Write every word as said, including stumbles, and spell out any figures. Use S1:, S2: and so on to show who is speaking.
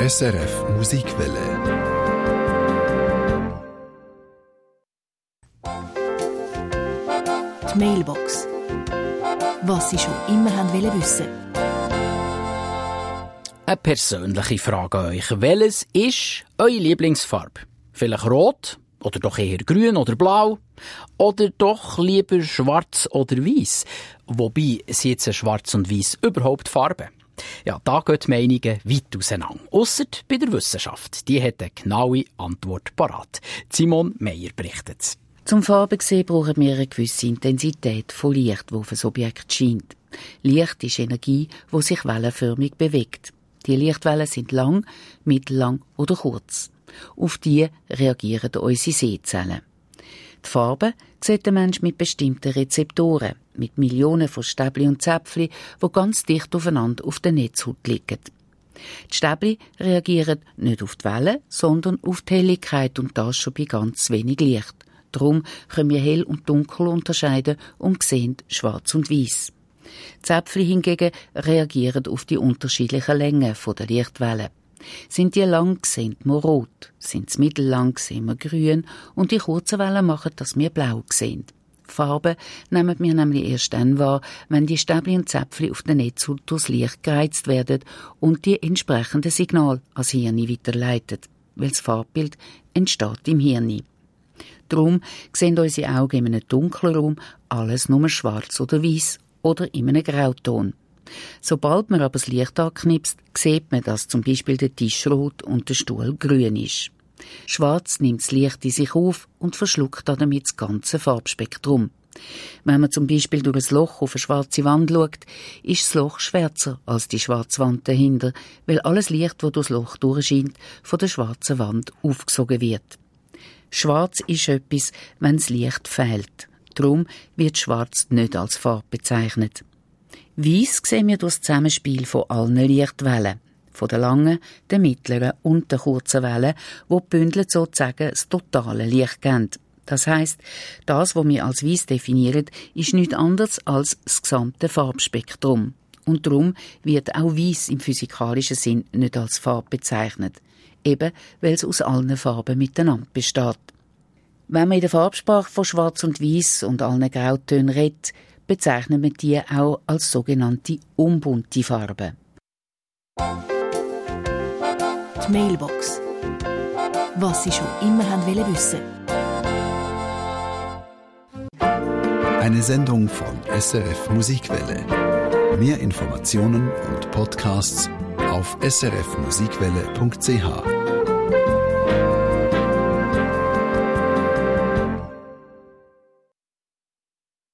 S1: S R F Musikwelle.
S2: Die Mailbox. Was Sie schon immer haben wollen wissen.
S3: Eine persönliche Frage an euch. Welches ist eure Lieblingsfarbe? Vielleicht rot? Oder doch eher grün oder blau? Oder doch lieber schwarz oder weiß? Wobei, sind jetzt schwarz und weiß überhaupt Farben? Ja, da gehen die Meinungen weit auseinander. Ausser bei der Wissenschaft. Die hat eine genaue Antwort parat. Simon Meyer berichtet.
S4: Zum Farbensehen brauchen wir eine gewisse Intensität von Licht, das auf ein Objekt scheint. Licht ist Energie, die sich wellenförmig bewegt. Die Lichtwellen sind lang, mittellang oder kurz. Auf die reagieren unsere Sehzellen. Die Farbe sieht der Mensch mit bestimmten Rezeptoren, mit Millionen von Stäbli und Zäpfli, die ganz dicht aufeinander auf der Netzhaut liegen. Die Stäbli reagieren nicht auf die Wellen, sondern auf die Helligkeit und das schon bei ganz wenig Licht. Darum können wir hell und dunkel unterscheiden und sehen schwarz und weiß. Die Zäpfli hingegen reagieren auf die unterschiedlichen Längen der Lichtwellen. Sind die lang, sehen wir rot. Sind sie mittellang, sehen wir grün. Und die kurzen Wellen machen, dass wir blau sehen. Farben nehmen wir nämlich erst dann wahr, wenn die Stäbli und Zäpfli auf der Netzhaut durchs Licht gereizt werden und die entsprechenden Signale ans Hirn weiterleiten. Weil das Farbbild entsteht im Hirn. Darum sehen unsere Augen in einem dunklen Raum alles nur schwarz oder weiß oder in einem Grauton. Sobald man aber das Licht anknipst, sieht man, dass zum Beispiel der Tisch rot und der Stuhl grün ist. Schwarz nimmt das Licht in sich auf und verschluckt damit das ganze Farbspektrum. Wenn man zum Beispiel durch ein Loch auf eine schwarze Wand schaut, ist das Loch schwärzer als die schwarze Wand dahinter, weil alles Licht, das durchs Loch durchscheint, von der schwarzen Wand aufgesogen wird. Schwarz ist etwas, wenn das Licht fehlt. Darum wird Schwarz nicht als Farbe bezeichnet. Weiss sehen wir durch das Zusammenspiel von allen Lichtwellen. Von der langen, der mittleren und der kurzen Wellen, die bündelt sozusagen das totale Licht geben. Das heisst, das, was wir als weiss definieren, ist nichts anderes als das gesamte Farbspektrum. Und darum wird auch weiss im physikalischen Sinn nicht als Farbe bezeichnet. Eben, weil es aus allen Farben miteinander besteht. Wenn man in der Farbsprache von Schwarz und Weiss und allen Grautönen redet, bezeichnet man die auch als sogenannte unbunte Farben.
S2: Die Mailbox. Was Sie schon immer haben wollen wissen.
S1: Eine Sendung von S R F Musikwelle. Mehr Informationen und Podcasts auf s r f musikwelle punkt c h.